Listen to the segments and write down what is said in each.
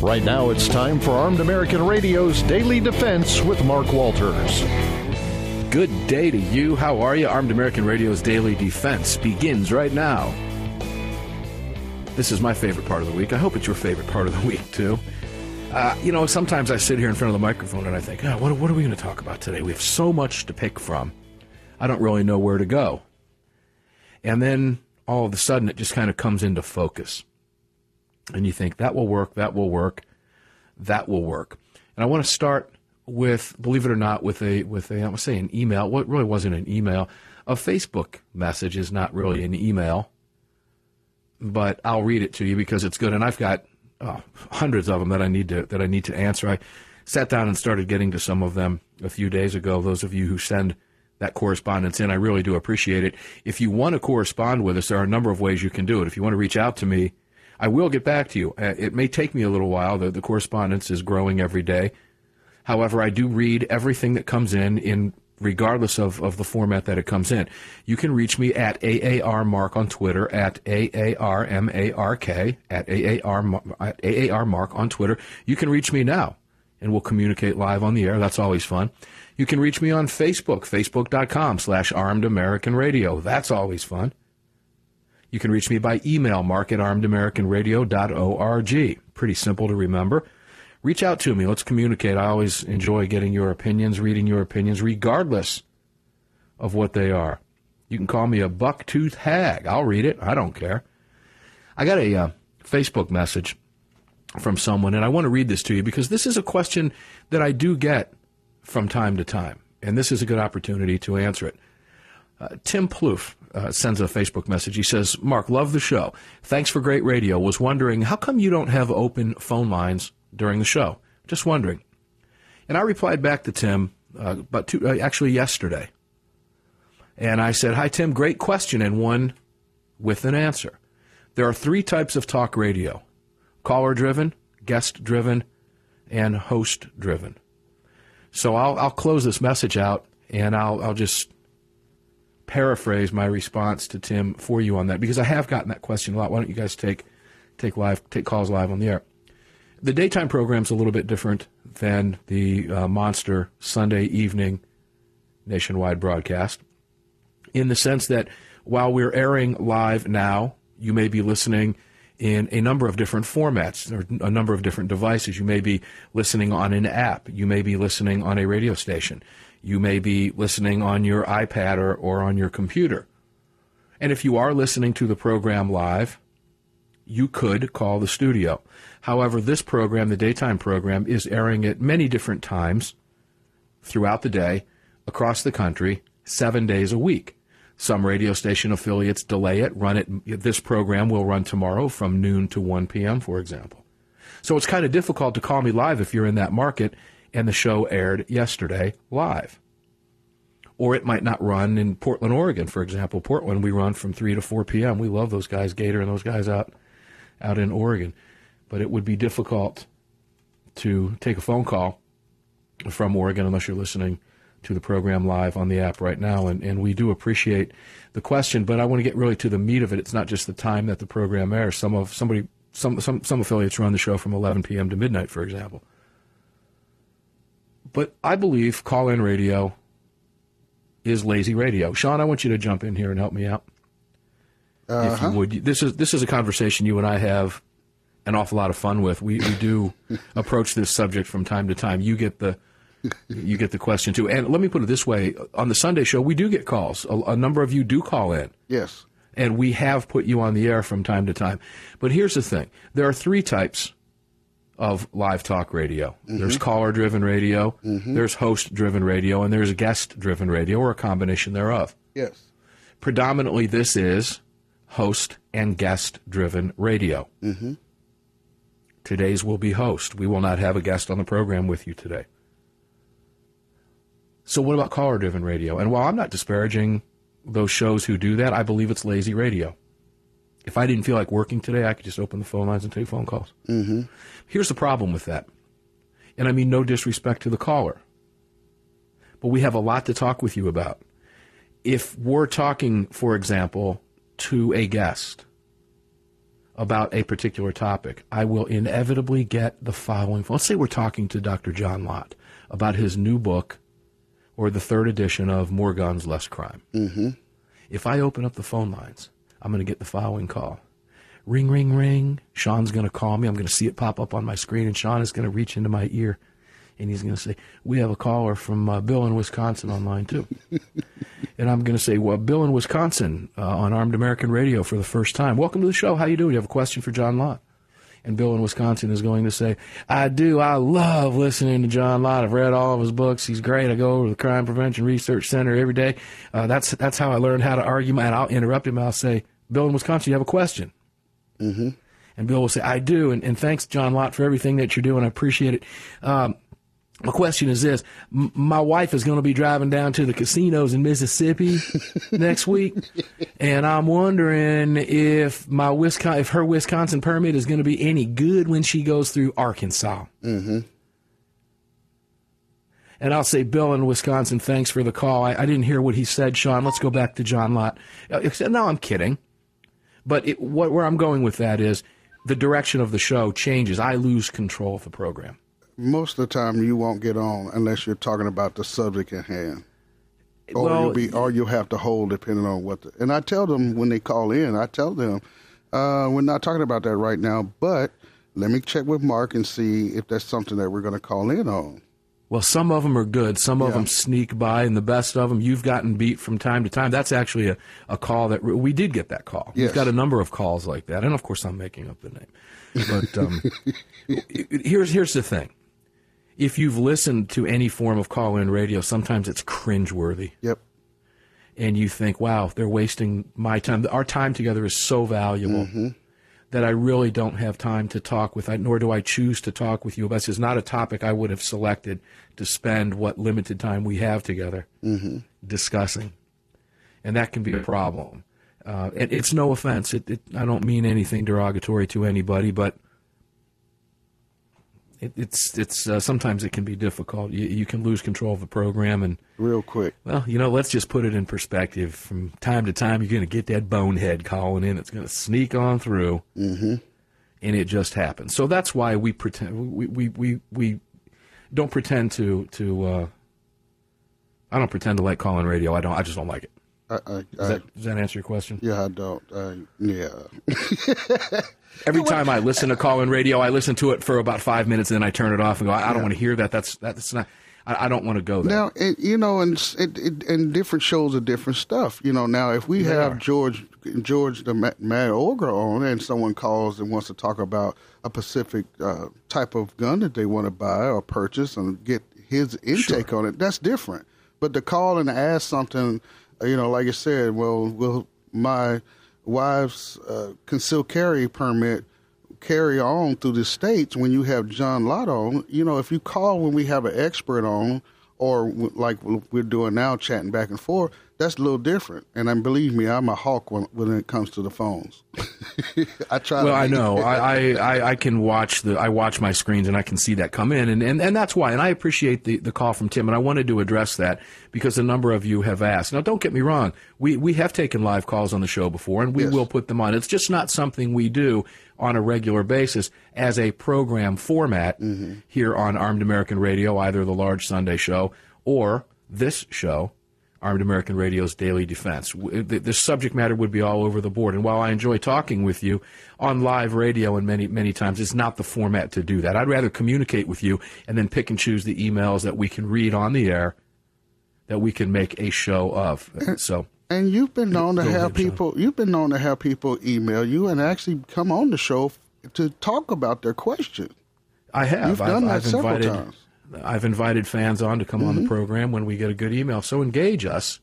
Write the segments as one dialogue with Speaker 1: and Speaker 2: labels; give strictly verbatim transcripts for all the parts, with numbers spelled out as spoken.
Speaker 1: Right now, it's time for Armed American Radio's Daily Defense with Mark Walters.
Speaker 2: Good day to you. How are you? Armed American Radio's Daily Defense begins right now. This is my favorite part of the week. I hope it's your favorite part of the week, too. Uh, you know, sometimes I sit here in front of the microphone and I think, oh, what, what are we going to talk about today? We have so much to pick from. I don't really know where to go. And then all of a sudden it just kind of comes into focus. And you think, that will work, that will work, that will work. And I want to start with, believe it or not, with a, with a, I'm going to say an email. Well, it really wasn't an email. A Facebook message is not really an email. But I'll read it to you because it's good. And I've got oh, hundreds of them that I need to, that I need to answer. I sat down and started getting to some of them a few days ago. Those of you who send that correspondence in, I really do appreciate it. If you want to correspond with us, there are a number of ways you can do it. If you want to reach out to me, I will get back to you. Uh, it may take me a little while. The, the correspondence is growing every day. However, I do read everything that comes in, in regardless of, of the format that it comes in. You can reach me at A A R Mark on Twitter, at A A R M A R K, at A A R, at A A R Mark on Twitter. You can reach me now, and we'll communicate live on the air. That's always fun. You can reach me on Facebook, facebook.com slash Armed American Radio. That's always fun. You can reach me by email, mark at armed american radio dot org. Pretty simple to remember. Reach out to me. Let's communicate. I always enjoy getting your opinions, reading your opinions, regardless of what they are. You can call me a buck-toothed hag. I'll read it. I don't care. I got a uh, Facebook message from someone, and I want to read this to you because this is a question that I do get from time to time, and this is a good opportunity to answer it. Uh, Tim Plouffe uh, sends a Facebook message. He says, Mark, love the show. Thanks for great radio. Was wondering, how come you don't have open phone lines during the show? Just wondering. And I replied back to Tim, uh, but two, uh, actually yesterday. And I said, hi, Tim, great question, and one with an answer. There are three types of talk radio: caller-driven, guest-driven, and host-driven. So I'll, I'll close this message out, and I'll, I'll just paraphrase my response to Tim for you on that, because I have gotten that question a lot. Why don't you guys take take live take calls live on the air? The daytime program's a little bit different than the uh, monster Sunday evening nationwide broadcast, in the sense that while we're airing live now, you may be listening in a number of different formats, or a number of different devices. You may be listening on an app. You may be listening on a radio station. You may be listening on your iPad or, or on your computer. And if you are listening to the program live, you could call the studio. However, this program, the daytime program, is airing at many different times throughout the day, across the country, seven days a week. Some radio station affiliates delay it, run it. This program will run tomorrow from noon to one p.m., for example. So it's kind of difficult to call me live if you're in that market and the show aired yesterday live. Or it might not run in Portland, Oregon, for example. Portland, we run from three to four p.m. We love those guys, Gator and those guys out, out in Oregon. But it would be difficult to take a phone call from Oregon unless you're listening to the program live on the app right now. And, and we do appreciate the question, but I want to get really to the meat of it. It's not just the time that the program airs. Some of somebody, some some some affiliates run the show from eleven p.m. to midnight, for example. But I believe call-in radio is lazy radio. Sean, I want you to jump in here and help me out. Uh-huh. If you would. This is this is a conversation you and I have an awful lot of fun with. We we do approach this subject from time to time. You get the you get the question too. And let me put it this way: on the Sunday show, we do get calls. A, a number of you do call in.
Speaker 3: Yes.
Speaker 2: And we have put you on the air from time to time. But here's the thing: there are three types of live talk radio. Mm-hmm. There's caller-driven radio, mm-hmm. there's host-driven radio, and there's guest-driven radio, or a combination thereof.
Speaker 3: Yes.
Speaker 2: Predominantly, this is host and guest-driven radio.
Speaker 3: Mm-hmm.
Speaker 2: Today's will be host. We will not have a guest on the program with you today. So what about caller-driven radio? And while I'm not disparaging those shows who do that, I believe it's lazy radio. If I didn't feel like working today, I could just open the phone lines and take phone calls.
Speaker 3: Mm-hmm.
Speaker 2: Here's the problem with that. And I mean no disrespect to the caller. But we have a lot to talk with you about. If we're talking, for example, to a guest about a particular topic, I will inevitably get the following. Let's say we're talking to Doctor John Lott about his new book or the third edition of More Guns, Less Crime.
Speaker 3: Mm-hmm.
Speaker 2: If I open up the phone lines, I'm going to get the following call. Ring, ring, ring. Sean's going to call me. I'm going to see it pop up on my screen, and Sean is going to reach into my ear, and he's going to say, we have a caller from uh, Bill in Wisconsin online, too. And I'm going to say, well, Bill in Wisconsin uh, on Armed American Radio for the first time. Welcome to the show. How you doing? You have a question for John Lott? And Bill in Wisconsin is going to say, I do. I love listening to John Lott. I've read all of his books. He's great. I go over to the Crime Prevention Research Center every day. Uh, that's that's how I learned how to argue. And I'll interrupt him. I'll say, Bill in Wisconsin, you have a question?
Speaker 3: Mm-hmm.
Speaker 2: And Bill will say, I do. And, and thanks, John Lott, for everything that you're doing. I appreciate it. Um, my question is this. M- my wife is going to be driving down to the casinos in Mississippi next week, and I'm wondering if my Wisconsin, if her Wisconsin permit is going to be any good when she goes through Arkansas.
Speaker 3: Mm-hmm.
Speaker 2: And I'll say, Bill in Wisconsin, thanks for the call. I, I didn't hear what he said, Sean. Let's go back to John Lott. No, I'm kidding. But it, what, where I'm going with that is the direction of the show changes. I lose control of the program.
Speaker 3: Most of the time, you won't get on unless you're talking about the subject at hand, or
Speaker 2: well,
Speaker 3: you'll be, or you'll have to hold depending on what. The, and I tell them when they call in, I tell them uh, we're not talking about that right now, but let me check with Mark and see if that's something that we're going to call in on.
Speaker 2: Well, some of them are good. Some
Speaker 3: yeah.
Speaker 2: of them sneak by, and the best of them, you've gotten beat from time to time. That's actually a, a call that we did get that call.
Speaker 3: Yes.
Speaker 2: We've got a number of calls like that, and of course, I'm making up the name. But um, here's here's the thing. If you've listened to any form of call-in radio, sometimes it's cringeworthy.
Speaker 3: Yep.
Speaker 2: And you think, wow, they're wasting my time. Our time together is so valuable
Speaker 3: mm-hmm.
Speaker 2: that I really don't have time to talk with, nor do I choose to talk with you. This is not a topic I would have selected to spend what limited time we have together
Speaker 3: mm-hmm.
Speaker 2: discussing. And that can be a problem. Uh, and it's no offense. It, it, I don't mean anything derogatory to anybody, but It, it's it's uh, sometimes it can be difficult. You, you can lose control of the program, and
Speaker 3: real quick.
Speaker 2: Well, you know, let's just put it in perspective. From time to time, you're going to get that bonehead calling in. It's going to sneak on through,
Speaker 3: mm-hmm.
Speaker 2: and it just happens. So that's why we pretend we we we, we don't pretend to to. Uh, I don't pretend to like call-in radio. I don't. I just don't like it.
Speaker 3: I, I,
Speaker 2: does,
Speaker 3: I,
Speaker 2: that, does that answer your question?
Speaker 3: Yeah, I don't. I, yeah.
Speaker 2: Every time I listen to call-in radio, I listen to it for about five minutes, and then I turn it off and go, I, I don't
Speaker 3: yeah.
Speaker 2: want to hear that. That's that's not. I, I don't want to go there.
Speaker 3: Now, it, you know, and it, it, and different shows are different stuff. You know, now if we
Speaker 2: They
Speaker 3: have
Speaker 2: are.
Speaker 3: George George the Mad Ogre on, and someone calls and wants to talk about a specific uh, type of gun that they want to buy or purchase and get his intake
Speaker 2: Sure.
Speaker 3: on it, that's different. But to call and ask something, you know, like I said, well, will my wife's uh, concealed carry permit carry on through the states when you have John Lott on? You know, if you call when we have an expert on, or w- like we're doing now, chatting back and forth, that's a little different. And then believe me, I'm a hawk when, when it comes to the phones. I try.
Speaker 2: Well,
Speaker 3: to
Speaker 2: I know. I, I, I can watch the I watch my screens and I can see that come in, and, and, and that's why. And I appreciate the, the call from Tim, and I wanted to address that because a number of you have asked. Now, don't get me wrong. We we have taken live calls on the show before, and we
Speaker 3: Yes.
Speaker 2: will put them on. It's just not something we do on a regular basis as a program format
Speaker 3: mm-hmm.
Speaker 2: here on Armed American Radio, either the Large Sunday Show or this show, Armed American Radio's Daily Defense. The, the subject matter would be all over the board. And while I enjoy talking with you on live radio and many, many times, it's not the format to do that. I'd rather communicate with you and then pick and choose the emails that we can read on the air that we can make a show of. So,
Speaker 3: and you've been known to
Speaker 2: Go
Speaker 3: have
Speaker 2: ahead, John.
Speaker 3: people. You've been known to have people email you and actually come on the show to talk about their question.
Speaker 2: I have.
Speaker 3: You've
Speaker 2: I've,
Speaker 3: done that
Speaker 2: I've
Speaker 3: several
Speaker 2: invited,
Speaker 3: times.
Speaker 2: I've invited fans on to come mm-hmm. on the program when we get a good email. So engage us,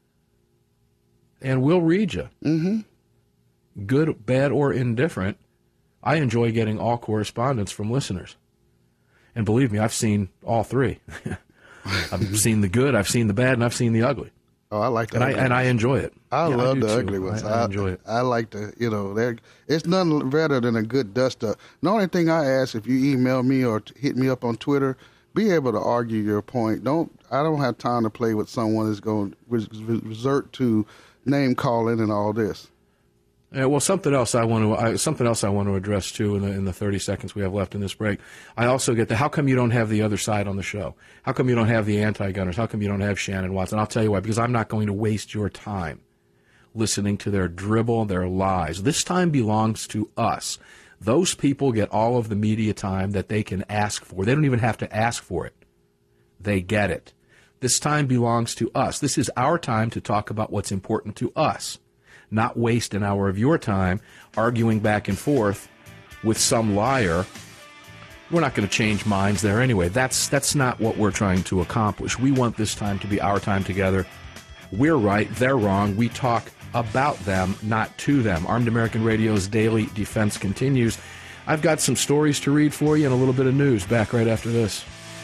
Speaker 2: and we'll read you.
Speaker 3: Mm-hmm.
Speaker 2: Good, bad, or indifferent. I enjoy getting all correspondence from listeners. And believe me, I've seen all three. I've seen the good, I've seen the bad, and I've seen the ugly.
Speaker 3: Oh, I like that.
Speaker 2: And I, and I enjoy it.
Speaker 3: I
Speaker 2: yeah,
Speaker 3: love
Speaker 2: I
Speaker 3: the
Speaker 2: too.
Speaker 3: ugly ones.
Speaker 2: I, I
Speaker 3: I
Speaker 2: enjoy it.
Speaker 3: I like the, you know, it's nothing better than a good dust up. The only thing I ask, if you email me or hit me up on Twitter, be able to argue your point. Don't I don't have time to play with someone that's going to resort to name calling and all this.
Speaker 2: Yeah, well, something else I want to I, something else I want to address too in the in the thirty seconds we have left in this break. I also get the how come you don't have the other side on the show? How come you don't have the anti-gunners? How come you don't have Shannon Watson? I'll tell you why. Because I'm not going to waste your time listening to their dribble, their lies. This time belongs to us. Those people get all of the media time that they can ask for. They don't even have to ask for it. They get it. This time belongs to us. This is our time to talk about what's important to us. Not waste an hour of your time arguing back and forth with some liar. We're not going to change minds there anyway. That's that's not what we're trying to accomplish. We want this time to be our time together. We're right, they're wrong. We talk about them, not to them. Armed American Radio's Daily Defense continues. I've got some stories to read for you and a little bit of news. Back right after this.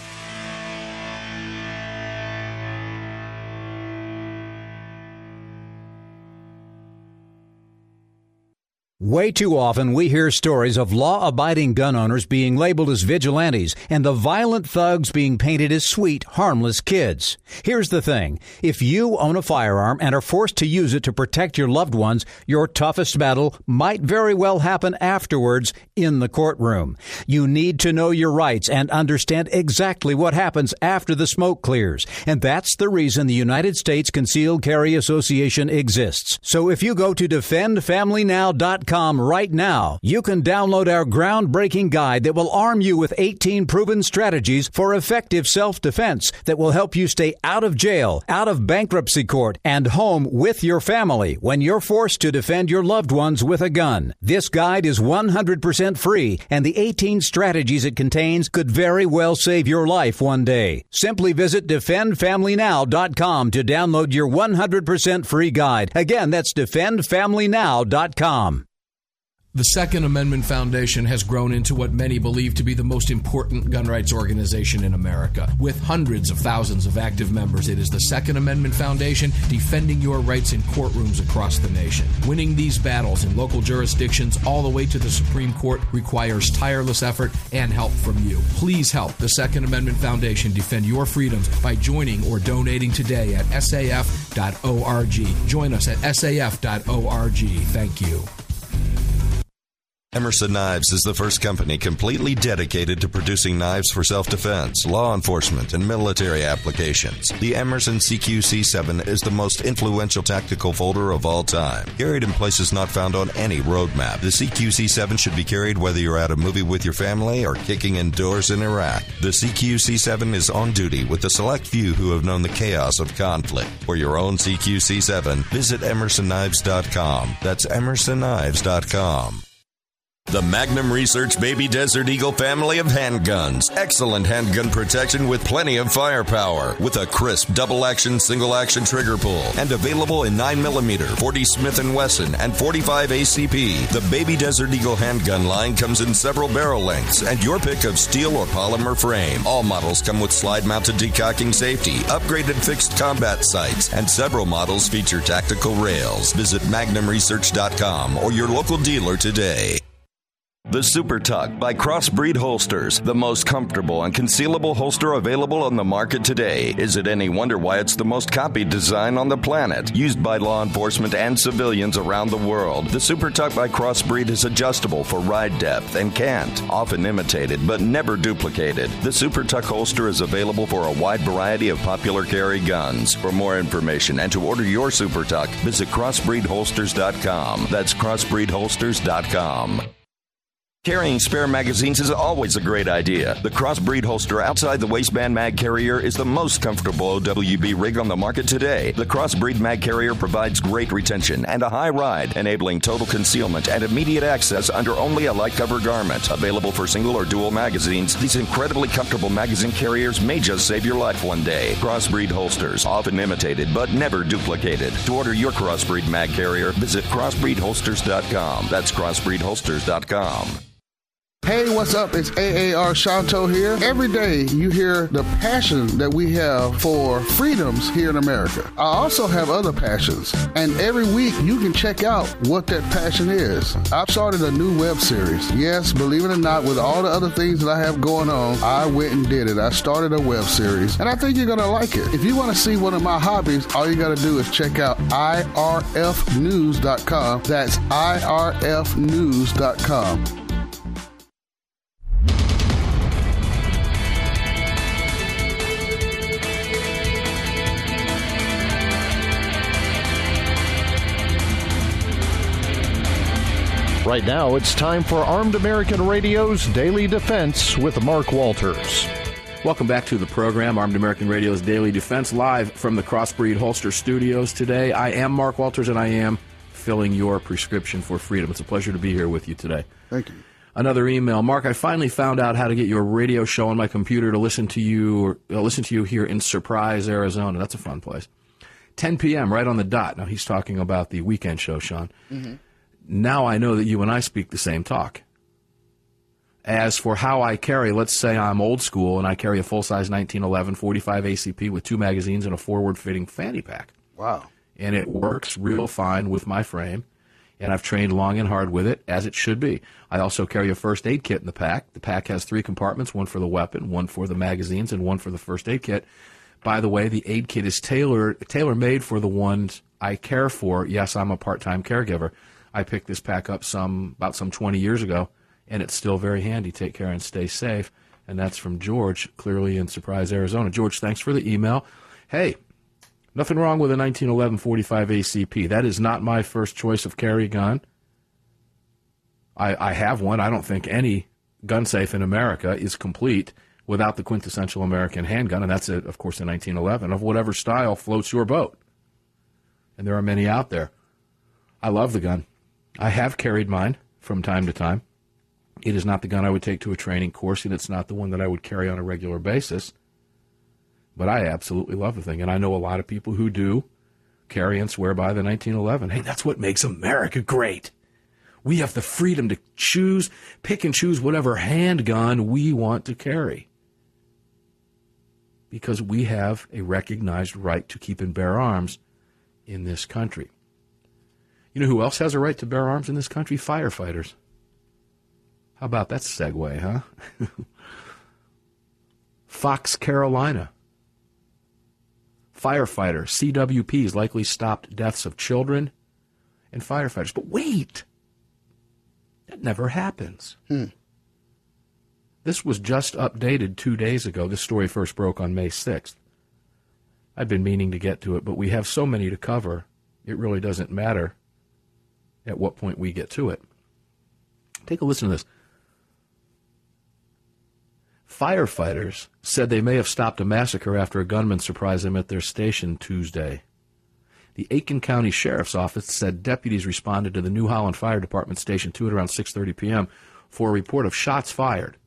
Speaker 4: Way too often we hear stories of law-abiding gun owners being labeled as vigilantes and the violent thugs being painted as sweet, harmless kids. Here's the thing. If you own a firearm and are forced to use it to protect your loved ones, your toughest battle might very well happen afterwards in the courtroom. You need to know your rights and understand exactly what happens after the smoke clears. And that's the reason the United States Concealed Carry Association exists. So if you go to defend family now dot com right now, you can download our groundbreaking guide that will arm you with eighteen proven strategies for effective self-defense that will help you stay out of jail, out of bankruptcy court, and home with your family when you're forced to defend your loved ones with a gun. This guide is one hundred percent free, and the eighteen strategies it contains could very well save your life one day. Simply visit defend family now dot com to download your one hundred percent free guide. Again, that's defend family now dot com.
Speaker 5: The Second Amendment Foundation has grown into what many believe to be the most important gun rights organization in America. With hundreds of thousands of active members, it is the Second Amendment Foundation defending your rights in courtrooms across the nation. Winning these battles in local jurisdictions all the way to the Supreme Court requires tireless effort and help from you. Please help the Second Amendment Foundation defend your freedoms by joining or donating today at S A F dot org. Join us at S A F dot org. Thank you.
Speaker 6: Emerson Knives is the first company completely dedicated to producing knives for self-defense, law enforcement, and military applications. The Emerson C Q C seven is the most influential tactical folder of all time. Carried in places not found on any roadmap, the C Q C seven should be carried whether you're at a movie with your family or kicking indoors in Iraq. The C Q C seven is on duty with the select few who have known the chaos of conflict. For your own C Q C seven, visit emerson knives dot com. That's emerson knives dot com. The Magnum Research Baby Desert Eagle family of handguns. Excellent handgun protection with plenty of firepower. With a crisp double-action, single-action trigger pull. And available in nine millimeter, forty Smith and Wesson, and forty-five A C P. The Baby Desert Eagle handgun line comes in several barrel lengths and your pick of steel or polymer frame. All models come with slide-mounted decocking safety, upgraded fixed combat sights, and several models feature tactical rails. Visit magnum research dot com or your local dealer today. The Super Tuck by Crossbreed Holsters, the most comfortable and concealable holster available on the market today. Is it any wonder why it's the most copied design on the planet? Used by law enforcement and civilians around the world, the Super Tuck by Crossbreed is adjustable for ride depth and cant, often imitated but never duplicated. The Super Tuck holster is available for a wide variety of popular carry guns. For more information and to order your Super Tuck, visit crossbreed holsters dot com. That's crossbreed holsters dot com. Carrying spare magazines is always a great idea. The Crossbreed holster outside the waistband mag carrier is the most comfortable O W B rig on the market today. The Crossbreed mag carrier provides great retention and a high ride, enabling total concealment and immediate access under only a light cover garment. Available for single or dual magazines, these incredibly comfortable magazine carriers may just save your life one day. Crossbreed holsters, often imitated but never duplicated. To order your Crossbreed mag carrier, visit crossbreed holsters dot com. That's crossbreed holsters dot com.
Speaker 3: Hey, what's up? It's A A R Shanto here. Every day you hear the passion that we have for freedoms here in America. I also have other passions, and every week you can check out what that passion is. I've started a new web series. Yes, believe it or not, with all the other things that I have going on, I went and did it. I started a web series, and I think you're going to like it. If you want to see one of my hobbies, all you got to do is check out I R F news dot com. That's I R F news dot com.
Speaker 1: Right now, it's time for Armed American Radio's Daily Defense with Mark Walters.
Speaker 2: Welcome back to the program, Armed American Radio's Daily Defense, live from the Crossbreed Holster Studios today. I am Mark Walters, and I am filling your prescription for freedom. It's a pleasure to be here with you today.
Speaker 3: Thank you.
Speaker 2: Another email. Mark, I finally found out how to get your radio show on my computer to listen to you or uh, listen to you here in Surprise, Arizona. That's a fun place. ten p.m., right on the dot. Now, he's talking about the weekend show, Sean. Mm-hmm. Now I know that you and I speak the same talk. As for how I carry, let's say I'm old school and I carry a full-size nineteen eleven forty-five A C P with two magazines and a forward-fitting fanny pack.
Speaker 3: Wow.
Speaker 2: And it works real fine with my frame, and I've trained long and hard with it, as it should be. I also carry a first aid kit in the pack. The pack has three compartments, one for the weapon, one for the magazines, and one for the first aid kit. By the way, the aid kit is tailor, tailor-made for the ones I care for. Yes, I'm a part-time caregiver. I picked this pack up some about some twenty years ago, and it's still very handy. Take care and stay safe. And that's from George, clearly in Surprise, Arizona. George, thanks for the email. Hey, nothing wrong with a nineteen eleven forty-five A C P. That is not my first choice of carry gun. I, I have one. I don't think any gun safe in America is complete without the quintessential American handgun, and that's, a, of course, a nineteen eleven of whatever style floats your boat. And there are many out there. I love the gun. I have carried mine from time to time. It is not the gun I would take to a training course, and it's not the one that I would carry on a regular basis. But I absolutely love the thing, and I know a lot of people who do carry and swear by the nineteen eleven. Hey, that's what makes America great. We have the freedom to choose, pick and choose whatever handgun we want to carry, because we have a recognized right to keep and bear arms in this country. You know who else has a right to bear arms in this country? Firefighters. How about that segue, huh? Fox, Carolina. Firefighter, C W Ps likely stopped deaths of children and firefighters. But wait, that never happens.
Speaker 3: Hmm.
Speaker 2: This was just updated two days ago. This story first broke on May sixth. I've been meaning to get to it, but we have so many to cover, it really doesn't matter at what point we get to it. Take a listen to this. Firefighters said they may have stopped a massacre after a gunman surprised them at their station Tuesday. The Aiken County Sheriff's Office said deputies responded to the New Holland Fire Department Station two at around six thirty p.m. for a report of shots fired.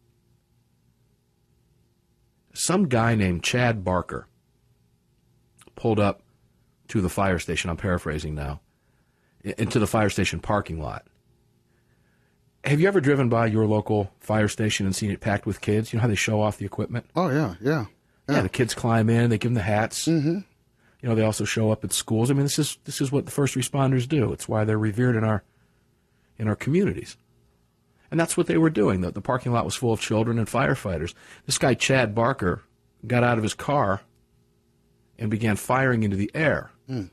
Speaker 2: Some guy named Chad Barker pulled up to the fire station, I'm paraphrasing now, into the fire station parking lot. Have you ever driven by your local fire station and seen it packed with kids? You know how they show off the equipment?
Speaker 3: Oh, yeah, yeah.
Speaker 2: Yeah, yeah the kids climb in, they give them the hats.
Speaker 3: Mm-hmm.
Speaker 2: You know, they also show up at schools. I mean, this is this is what the first responders do. It's why they're revered in our in our communities. And that's what they were doing. The, the parking lot was full of children and firefighters. This guy, Chad Barker, got out of his car and began firing into the air
Speaker 3: mm.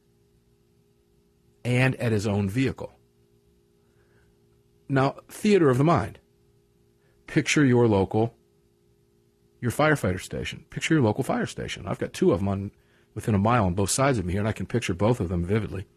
Speaker 2: and at his own vehicle. Now, theater of the mind. Picture your local, your firefighter station. Picture your local fire station. I've got two of them on, within a mile on both sides of me here, and I can picture both of them vividly.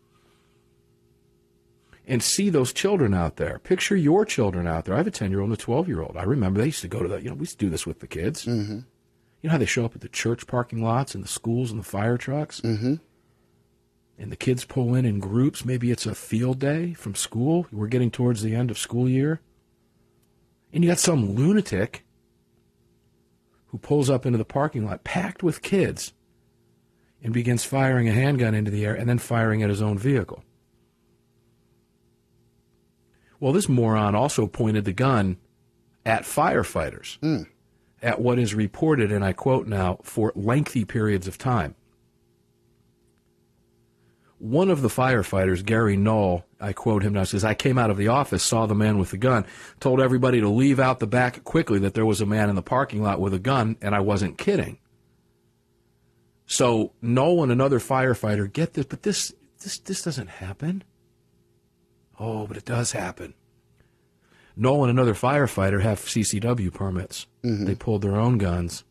Speaker 2: And see those children out there. Picture your children out there. I have a ten-year-old and a twelve-year-old. I remember they used to go to the, you know, we used to do this with the kids.
Speaker 3: Mm-hmm.
Speaker 2: You know how they show up at the church parking lots and the schools and the fire trucks?
Speaker 3: Mm-hmm.
Speaker 2: And the kids pull in in groups. Maybe it's a field day from school. We're getting towards the end of school year. And you got some lunatic who pulls up into the parking lot packed with kids and begins firing a handgun into the air and then firing at his own vehicle. Well, this moron also pointed the gun at firefighters, mm. at what is reported, and I quote now, for lengthy periods of time. One of the firefighters, Gary Knoll, I quote him now, says, I came out of the office, saw the man with the gun, told everybody to leave out the back quickly, that there was a man in the parking lot with a gun, and I wasn't kidding. So Knoll and another firefighter get this, but this this this doesn't happen. Oh, but it does happen. Knoll and another firefighter have C C W permits. Mm-hmm. They pulled their own guns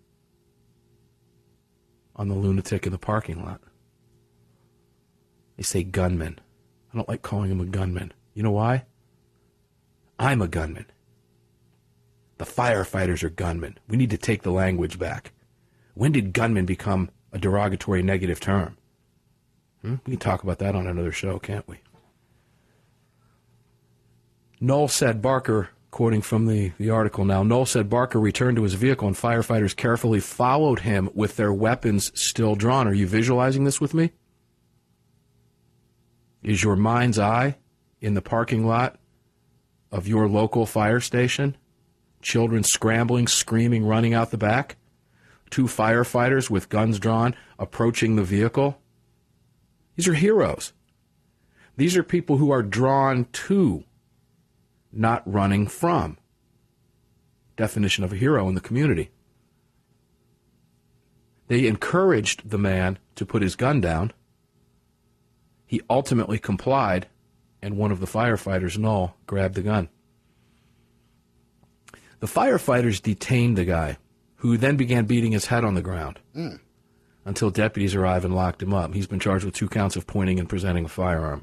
Speaker 2: on the lunatic in the parking lot. They say gunman. I don't like calling him a gunman. You know why? I'm a gunman. The firefighters are gunmen. We need to take the language back. When did gunman become a derogatory negative term? Hmm? We can talk about that on another show, can't we? Knoll said Barker, quoting from the, the article now, Knoll said Barker returned to his vehicle and firefighters carefully followed him with their weapons still drawn. Are you visualizing this with me? Is your mind's eye in the parking lot of your local fire station? Children scrambling, screaming, running out the back? Two firefighters with guns drawn approaching the vehicle? These are heroes. These are people who are drawn to, not running from. Definition of a hero in the community. They encouraged the man to put his gun down. He ultimately complied, and one of the firefighters, Knoll, grabbed the gun. The firefighters detained the guy, who then began beating his head on the ground mm. until deputies arrived and locked him up. He's been charged with two counts of pointing and presenting a firearm.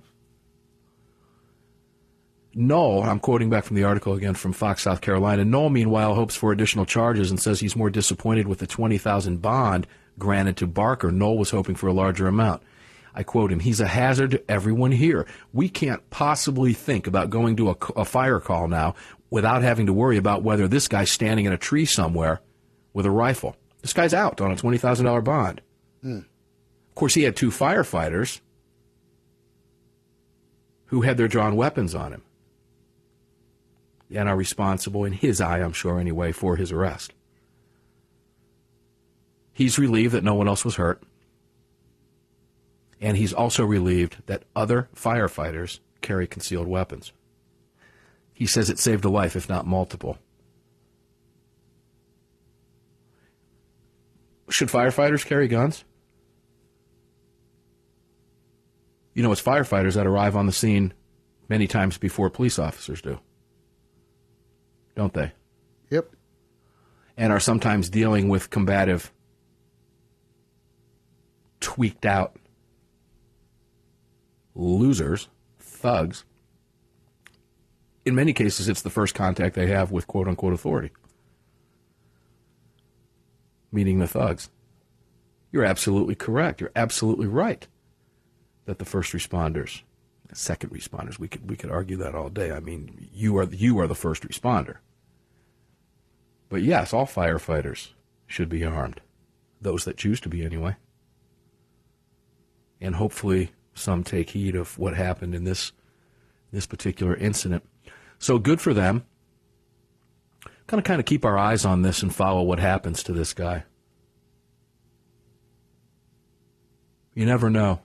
Speaker 2: Knoll, I'm quoting back from the article again from Fox, South Carolina. Knoll, meanwhile, hopes for additional charges and says he's more disappointed with the twenty thousand dollars bond granted to Barker. Knoll was hoping for a larger amount. I quote him, he's a hazard to everyone here. We can't possibly think about going to a, a fire call now without having to worry about whether this guy's standing in a tree somewhere with a rifle. This guy's out on a twenty thousand dollars bond. Mm. Of course, he had two firefighters who had their drawn weapons on him and are responsible, in his eye, I'm sure anyway, for his arrest. He's relieved that no one else was hurt. And he's also relieved that other firefighters carry concealed weapons. He says it saved a life, if not multiple. Should firefighters carry guns? You know, it's firefighters that arrive on the scene many times before police officers do. Don't they?
Speaker 3: Yep.
Speaker 2: And are sometimes dealing with combative, tweaked out losers, thugs. In many cases, it's the first contact they have with quote-unquote authority, meaning the thugs. You're absolutely correct. You're absolutely right that the first responders, the second responders, we could we could argue that all day. I mean, you are you are the first responder. But yes, all firefighters should be armed, those that choose to be anyway. And hopefully some take heed of what happened in this this particular incident. So good for them. Kind of kind of keep our eyes on this and follow what happens to this guy. You never know.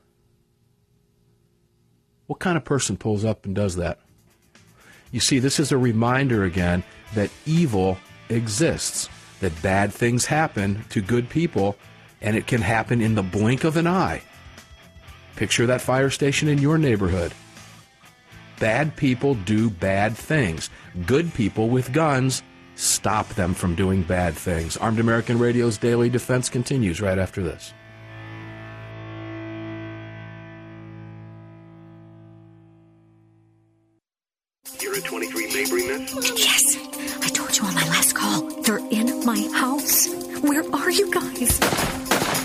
Speaker 2: What kind of person pulls up and does that? You see, this is a reminder again that evil exists, that bad things happen to good people, and it can happen in the blink of an eye. Picture that fire station in your neighborhood. Bad people do bad things. Good people with guns stop them from doing bad things. Armed American Radio's Daily Defense continues right after this.
Speaker 7: You're at twenty-three Mabry, miss?
Speaker 8: Yes. I told you on my last call. They're in my house. Where are you guys?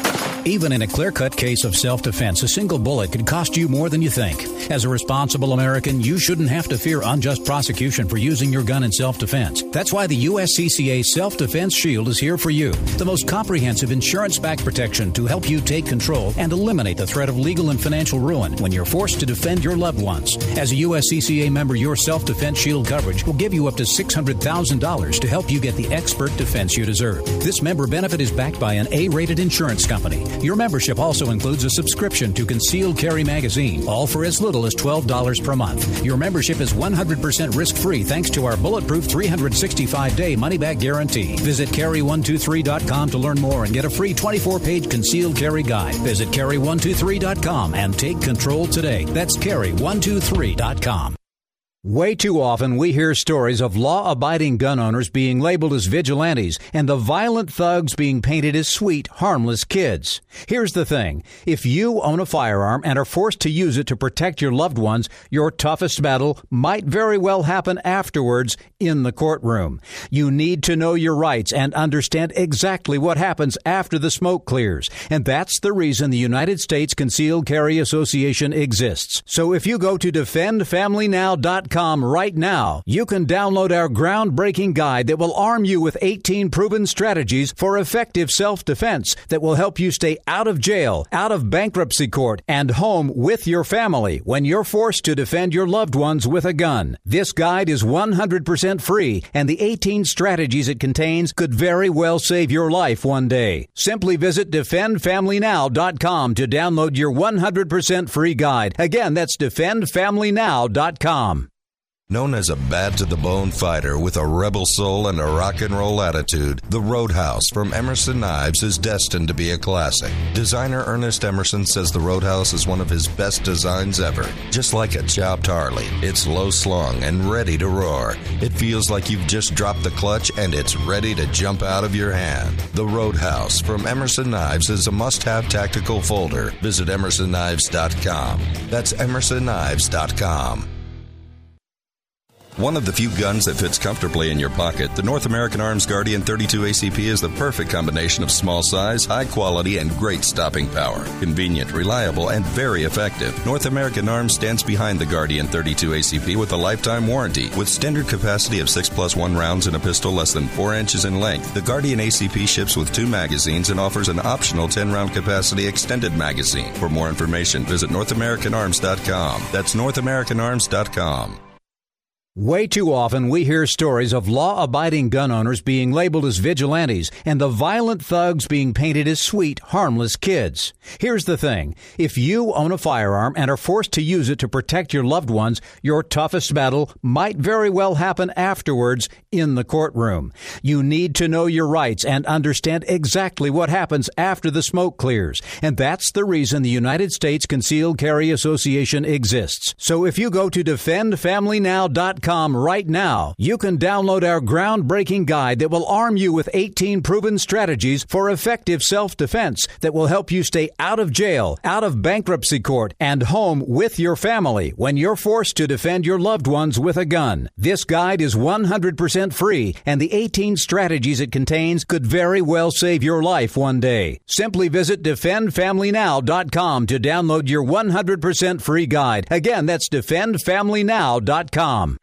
Speaker 4: Even in a clear-cut case of self-defense, a single bullet could cost you more than you think. As a responsible American, you shouldn't have to fear unjust prosecution for using your gun in self-defense. That's why the U S C C A Self-Defense Shield is here for you. The most comprehensive insurance-backed protection to help you take control and eliminate the threat of legal and financial ruin when you're forced to defend your loved ones. As a U S C C A member, your Self-Defense Shield coverage will give you up to six hundred thousand dollars to help you get the expert defense you deserve. This member benefit is backed by an A-rated insurance company. Your membership also includes a subscription to Concealed Carry Magazine, all for as little as twelve dollars per month. Your membership is one hundred percent risk-free thanks to our bulletproof three hundred sixty-five day money-back guarantee. Visit carry one two three dot com to learn more and get a free twenty-four page concealed carry guide. Visit carry one two three dot com and take control today. That's carry one two three dot com. Way too often we hear stories of law-abiding gun owners being labeled as vigilantes and the violent thugs being painted as sweet, harmless kids. Here's the thing. If you own a firearm and are forced to use it to protect your loved ones, your toughest battle might very well happen afterwards in the courtroom. You need to know your rights and understand exactly what happens after the smoke clears. And that's the reason the United States Concealed Carry Association exists. So if you go to defend family now dot com right now, you can download our groundbreaking guide that will arm you with eighteen proven strategies for effective self-defense that will help you stay out of jail, out of bankruptcy court, and home with your family when you're forced to defend your loved ones with a gun. This guide is one hundred percent free, and the eighteen strategies it contains could very well save your life one day. Simply visit defend family now dot com to download your one hundred percent free guide. Again, that's defend family now dot com.
Speaker 6: Known as a bad-to-the-bone fighter with a rebel soul and a rock and roll attitude, the Roadhouse from Emerson Knives is destined to be a classic. Designer Ernest Emerson says the Roadhouse is one of his best designs ever. Just like a chopped Harley, it's low-slung and ready to roar. It feels like you've just dropped the clutch and it's ready to jump out of your hand. The Roadhouse from Emerson Knives is a must-have tactical folder. Visit emerson knives dot com. That's emerson knives dot com. One of the few guns that fits comfortably in your pocket, the North American Arms Guardian thirty-two A C P is the perfect combination of small size, high quality, and great stopping power. Convenient, reliable, and very effective. North American Arms stands behind the Guardian thirty-two A C P with a lifetime warranty. With standard capacity of six plus one rounds in a pistol less than four inches in length, the Guardian A C P ships with two magazines and offers an optional ten round capacity extended magazine. For more information, visit north american arms dot com. That's north american arms dot com.
Speaker 4: Way too often we hear stories of law-abiding gun owners being labeled as vigilantes and the violent thugs being painted as sweet, harmless kids. Here's the thing. If you own a firearm and are forced to use it to protect your loved ones, your toughest battle might very well happen afterwards in the courtroom. You need to know your rights and understand exactly what happens after the smoke clears. And that's the reason the United States Concealed Carry Association exists. So if you go to defend family now dot com right now, you can download our groundbreaking guide that will arm you with eighteen proven strategies for effective self-defense that will help you stay out of jail, out of bankruptcy court, and home with your family when you're forced to defend your loved ones with a gun. This guide is one hundred percent free, and the eighteen strategies it contains could very well save your life one day. Simply visit defend family now dot com to download your one hundred percent free guide. Again, that's defend family now dot com.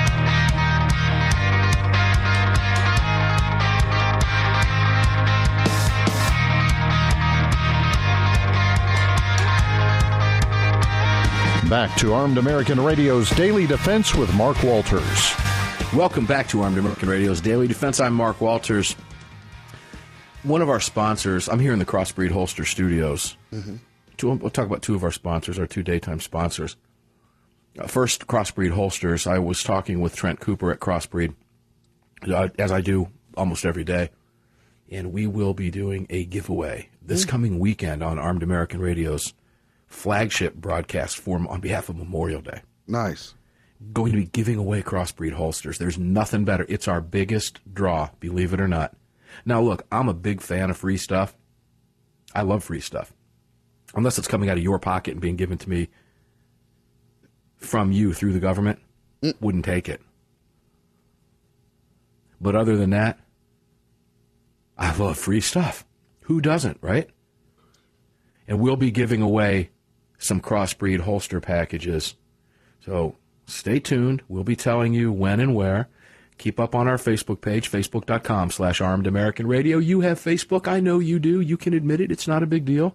Speaker 1: Back to Armed American Radio's Daily Defense with Mark Walters.
Speaker 2: Welcome back to Armed American Radio's Daily Defense. I'm Mark Walters. One of our sponsors, I'm here in the Crossbreed Holster Studios. Mm-hmm. Two, we'll talk about two of our sponsors, our two daytime sponsors. Uh, first, Crossbreed Holsters. I was talking with Trent Cooper at Crossbreed, uh, as I do almost every day. And we will be doing a giveaway this mm-hmm. coming weekend on Armed American Radio's flagship broadcast form on behalf of Memorial Day.
Speaker 3: Nice.
Speaker 2: Going to be giving away Crossbreed holsters. There's nothing better. It's our biggest draw, believe it or not. Now, look, I'm a big fan of free stuff. I love free stuff. Unless it's coming out of your pocket and being given to me from you through the government, mm. wouldn't take it. But other than that, I love free stuff. Who doesn't, right? And we'll be giving away some crossbreed holster packages. So stay tuned. We'll be telling you when and where. Keep up on our Facebook page, facebook.com slash Armed American Radio. You have Facebook. I know you do. You can admit it. It's not a big deal.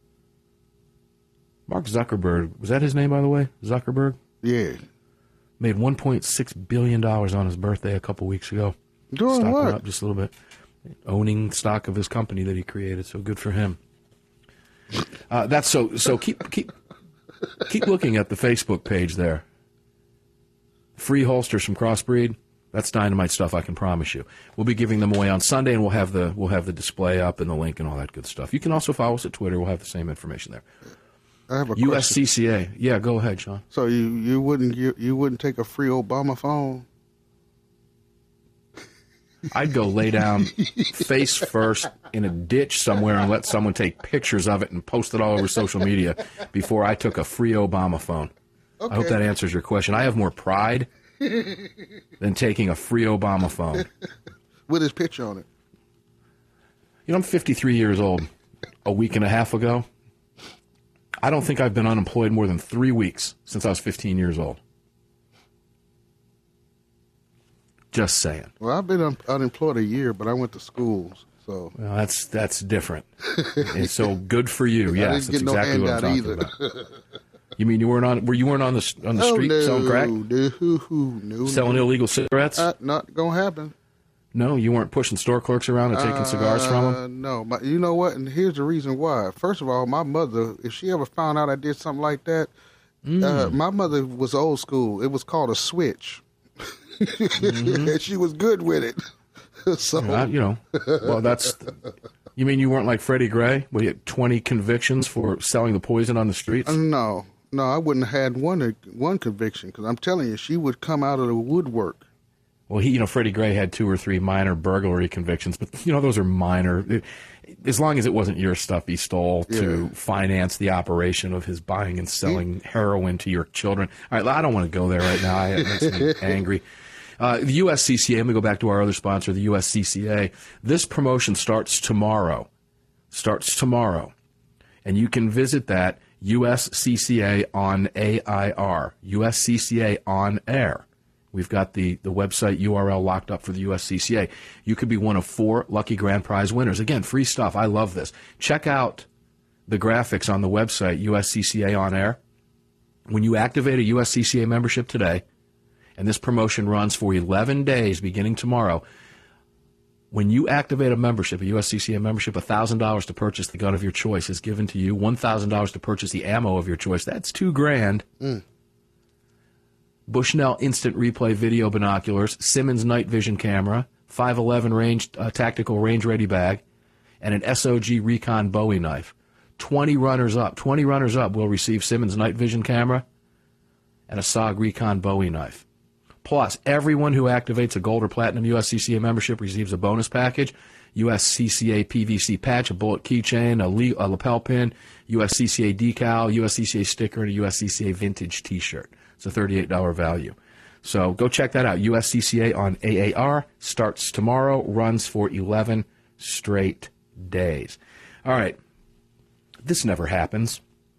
Speaker 2: Mark Zuckerberg, was that his name, by the way? Zuckerberg?
Speaker 3: Yeah.
Speaker 2: Made one point six billion dollars on his birthday a couple weeks ago.
Speaker 3: Doing
Speaker 2: stock
Speaker 3: what?
Speaker 2: Went up just a little bit. Owning stock of his company that he created. So good for him. Uh, that's so. So keep keep keep looking at the Facebook page there. Free holsters from Crossbreed. That's dynamite stuff, I can promise you. We'll be giving them away on Sunday, and we'll have the we'll have the display up and the link and all that good stuff. You can also follow us at Twitter. We'll have the same information there.
Speaker 3: I have a
Speaker 2: U S C C A. Yeah, go ahead, Sean.
Speaker 3: So you you wouldn't you, you wouldn't take a free Obama phone?
Speaker 2: I'd go lay down face first in a ditch somewhere and let someone take pictures of it and post it all over social media before I took a free Obama phone. Okay. I hope that answers your question. I have more pride than taking a free Obama phone.
Speaker 3: With his picture on it.
Speaker 2: You know, I'm fifty-three years old. A week and a half ago, I don't think I've been unemployed more than three weeks since I was fifteen years old. Just saying.
Speaker 3: Well, I've been un- unemployed a year, but I went to schools, so
Speaker 2: well, that's that's different. And so good for you. Yes, that's exactly
Speaker 3: no
Speaker 2: what I'm talking
Speaker 3: either.
Speaker 2: about. You mean you weren't on? Were you weren't on the on the
Speaker 3: oh,
Speaker 2: street
Speaker 3: no,
Speaker 2: selling crack,
Speaker 3: no, no,
Speaker 2: selling
Speaker 3: no.
Speaker 2: illegal cigarettes?
Speaker 3: Uh, not gonna happen.
Speaker 2: No, you weren't pushing store clerks around and taking
Speaker 3: uh,
Speaker 2: cigars from them?
Speaker 3: No, but you know what? And here's the reason why. First of all, my mother, if she ever found out I did something like that, mm. uh, my mother was old school. It was called a switch. Mm-hmm. And she was good with it. So
Speaker 2: uh, you know, well, that's. You mean you weren't like Freddie Gray? Where you had twenty convictions for selling the poison on the streets?
Speaker 3: Uh, no, no, I wouldn't have had one one conviction because I'm telling you, she would come out of the woodwork.
Speaker 2: Well, he, you know, Freddie Gray had two or three minor burglary convictions, but, you know, those are minor. As long as it wasn't your stuff he stole to yeah. finance the operation of his buying and selling yeah. heroin to your children. All right, I don't want to go there right now. It makes me angry. Uh, the U S C C A, let me go back to our other sponsor, the U S C C A. This promotion starts tomorrow. Starts tomorrow. And you can visit that, U S C C A on A I R, U S C C A on air. We've got the, the website U R L locked up for the U S C C A. You could be one of four lucky grand prize winners. Again, free stuff. I love this. Check out the graphics on the website, U S C C A on air. When you activate a U S C C A membership today, and this promotion runs for eleven days beginning tomorrow, when you activate a membership, a U S C C A membership, one thousand dollars to purchase the gun of your choice is given to you, one thousand dollars to purchase the ammo of your choice. That's two grand. Mm. Bushnell Instant Replay Video Binoculars, Simmons Night Vision Camera, five eleven range uh, Tactical Range Ready Bag, and an S O G Recon Bowie Knife. twenty runners up. twenty runners up will receive Simmons Night Vision Camera and a S O G Recon Bowie Knife. Plus, everyone who activates a Gold or Platinum U S C C A membership receives a bonus package, U S C C A P V C patch, a bullet keychain, a, le- a lapel pin, U S C C A decal, U S C C A sticker, and a U S C C A vintage T-shirt. It's a thirty-eight dollars value. So go check that out. U S C C A on A A R starts tomorrow, runs for eleven straight days. All right. This never happens.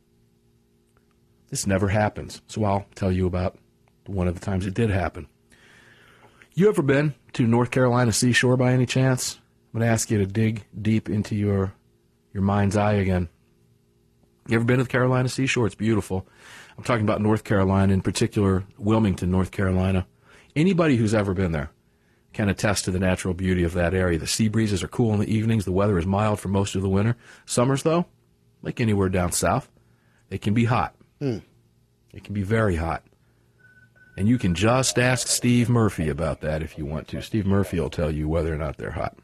Speaker 2: This never happens. So I'll tell you about one of the times it did happen. You ever been to North Carolina seashore by any chance? I'm going to ask you to dig deep into your your mind's eye again. You ever been to the Carolina seashore? It's beautiful. I'm talking about North Carolina, in particular Wilmington, North Carolina. Anybody who's ever been there can attest to the natural beauty of that area. The sea breezes are cool in the evenings. The weather is mild for most of the winter. Summers, though, like anywhere down south, they can be hot. Mm. It can be very hot. And you can just ask Steve Murphy about that if you want to. Steve Murphy will tell you whether or not they're hot.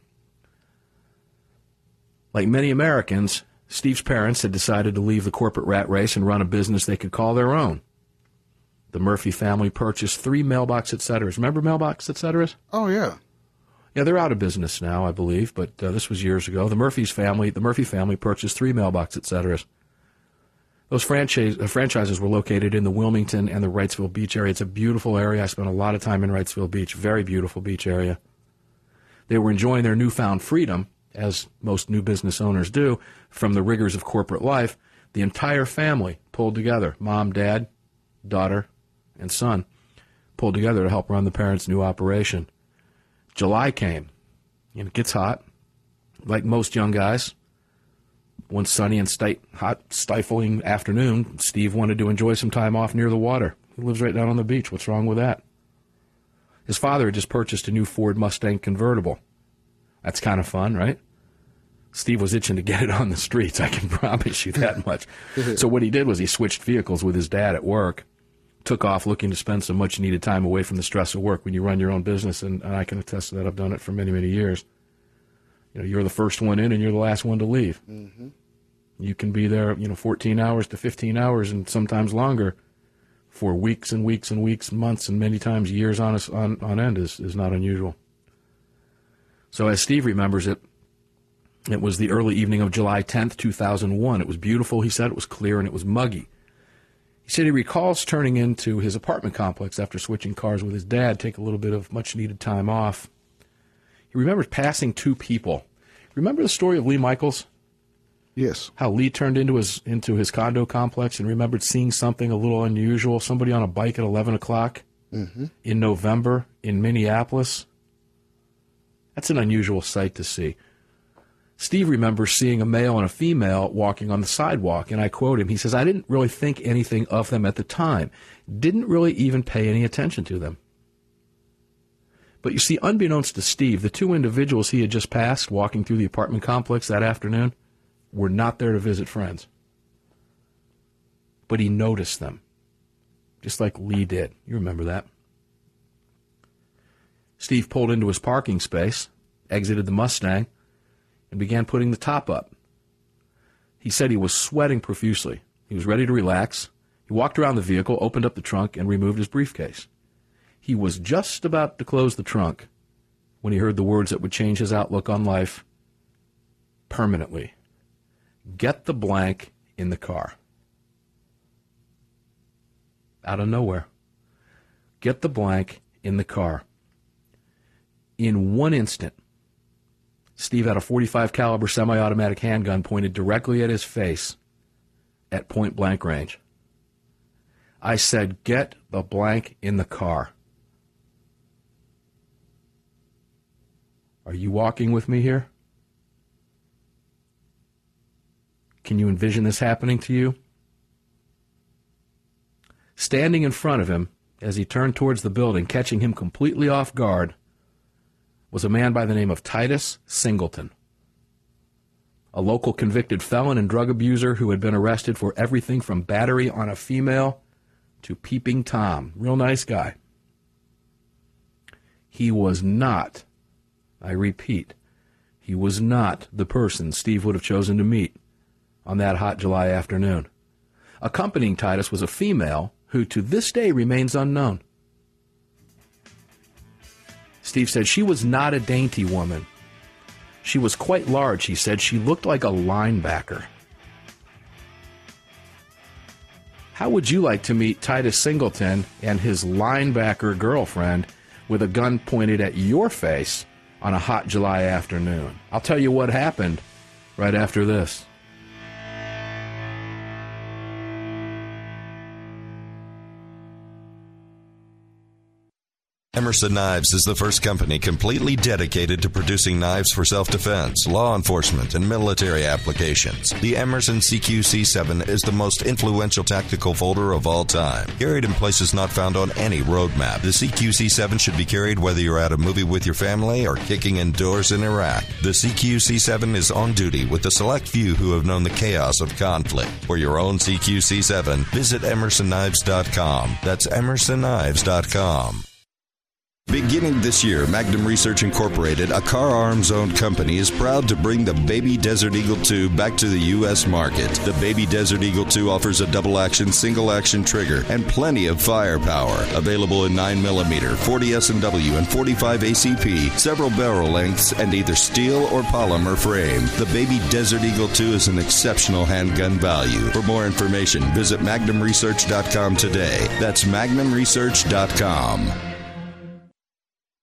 Speaker 2: Like many Americans, Steve's parents had decided to leave the corporate rat race and run a business they could call their own. The Murphy family purchased three mailbox et ceteras. Remember mailbox et ceteras?
Speaker 3: Oh, yeah.
Speaker 2: Yeah, they're out of business now, I believe, but uh, this was years ago. The Murphy's family, the Murphy family purchased three mailbox et ceteras. Those franchise, uh, franchises were located in the Wilmington and the Wrightsville Beach area. It's a beautiful area. I spent a lot of time in Wrightsville Beach. Very beautiful beach area. They were enjoying their newfound freedom as most new business owners do, from the rigors of corporate life, the entire family pulled together, mom, dad, daughter, and son, pulled together to help run the parents' new operation. July came, and it gets hot. Like most young guys, one sunny and sti- hot, stifling afternoon, Steve wanted to enjoy some time off near the water. He lives right down on the beach. What's wrong with that? His father had just purchased a new Ford Mustang convertible. That's kind of fun, right? Steve was itching to get it on the streets, I can promise you that much. So what he did was he switched vehicles with his dad at work, took off looking to spend some much-needed time away from the stress of work when you run your own business, and, and I can attest to that. I've done it for many, many years. You know, you're the first one in and you're the last one to leave. Mm-hmm. You can be there, you know, fourteen hours to fifteen hours and sometimes longer for weeks and weeks and weeks, months, and many times years on, on, on end is, is not unusual. So as Steve remembers it, it was the early evening of July tenth, two thousand one. It was beautiful, he said. It was clear and it was muggy. He said he recalls turning into his apartment complex after switching cars with his dad, take a little bit of much-needed time off. He remembers passing two people. Remember the story of Lee Michaels?
Speaker 3: Yes.
Speaker 2: How Lee turned into his into his condo complex and remembered seeing something a little unusual, somebody on a bike at eleven o'clock mm-hmm. in November in Minneapolis. That's an unusual sight to see. Steve remembers seeing a male and a female walking on the sidewalk, and I quote him. He says, I didn't really think anything of them at the time. Didn't really even pay any attention to them. But you see, unbeknownst to Steve, the two individuals he had just passed walking through the apartment complex that afternoon were not there to visit friends. But he noticed them, just like Lee did. You remember that. Steve pulled into his parking space, exited the Mustang, and began putting the top up. He said he was sweating profusely. He was ready to relax. He walked around the vehicle, opened up the trunk, and removed his briefcase. He was just about to close the trunk when he heard the words that would change his outlook on life permanently. Get the blank in the car. Out of nowhere. Get the blank in the car. In one instant, Steve had a forty-five caliber semi-automatic handgun pointed directly at his face at point-blank range. I said, get the blank in the car. Are you walking with me here? Can you envision this happening to you? Standing in front of him, as he turned towards the building, catching him completely off guard, was a man by the name of Titus Singleton, a local convicted felon and drug abuser who had been arrested for everything from battery on a female to peeping Tom. Real nice guy. He was not, I repeat, he was not the person Steve would have chosen to meet on that hot July afternoon. Accompanying Titus was a female who to this day remains unknown. Steve said she was not a dainty woman. She was quite large, he said. She looked like a linebacker. How would you like to meet Titus Singleton and his linebacker girlfriend with a gun pointed at your face on a hot July afternoon? I'll tell you what happened right after this.
Speaker 6: Emerson Knives is the first company completely dedicated to producing knives for self-defense, law enforcement, and military applications. The Emerson C Q C seven is the most influential tactical folder of all time. Carried in places not found on any road map, the C Q C seven should be carried whether you're at a movie with your family or kicking indoors in Iraq. The C Q C seven is on duty with the select few who have known the chaos of conflict. For your own C Q C seven, visit emerson knives dot com. That's emerson knives dot com. Beginning this year, Magnum Research Incorporated, a Car Arms-owned company, is proud to bring the Baby Desert Eagle two back to the U S market. The Baby Desert Eagle two offers a double-action, single-action trigger and plenty of firepower. Available in nine millimeter, forty S and W, and forty-five A C P, several barrel lengths, and either steel or polymer frame. The Baby Desert Eagle two is an exceptional handgun value. For more information, visit magnum research dot com today. That's magnum research dot com.